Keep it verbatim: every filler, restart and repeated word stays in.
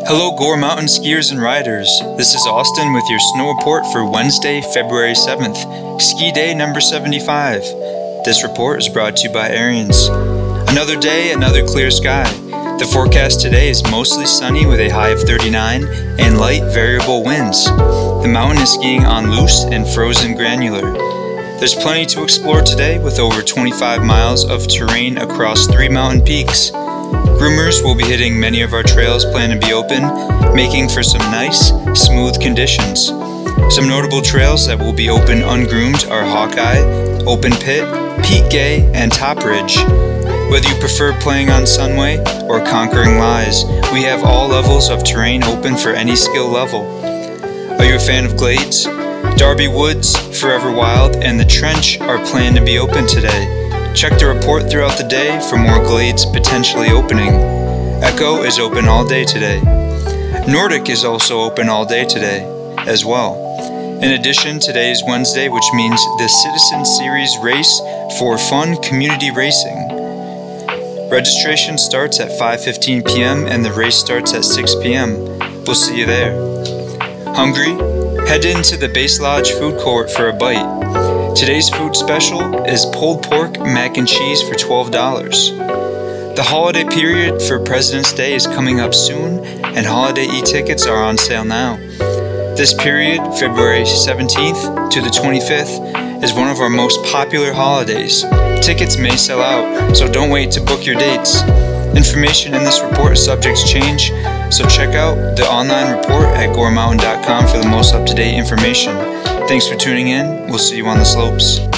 Hello Gore Mountain skiers and riders. This is Austin with your snow report for Wednesday, February seventh, ski day number seventy-five. This report is brought to you by Ariens. Another day, another clear sky. The forecast today is mostly sunny with a high of thirty-nine and light variable winds. The mountain is skiing on loose and frozen granular. There's plenty to explore today with over twenty-five miles of terrain across three mountain peaks. Groomers will be hitting many of our trails planned to be open, making for some nice, smooth conditions. Some notable trails that will be open ungroomed are Hawkeye, Open Pit, Peak Gay, and Top Ridge. Whether you prefer playing on Sunway or conquering lies, we have all levels of terrain open for any skill level. Are you a fan of glades? Darby Woods, Forever Wild, and The Trench are planned to be open today. Check the report throughout the day for more glades potentially opening. Echo is open all day today. Nordic is also open all day today as well. In addition, today is Wednesday, which means the Citizen Series race for fun community racing. Registration starts at five fifteen p.m. and the race starts at six p.m. We'll see you there. Hungry? Head into the Base Lodge food court for a bite. Today's food special is pulled pork mac and cheese for twelve dollars. The holiday period for President's Day is coming up soon, and holiday e-tickets are on sale now. This period, February seventeenth to the twenty-fifth, is one of our most popular holidays. Tickets may sell out, so don't wait to book your dates. Information in this report is subject to change, so check out the online report at gore mountain dot com for the most up-to-date information. Thanks for tuning in. We'll see you on the slopes.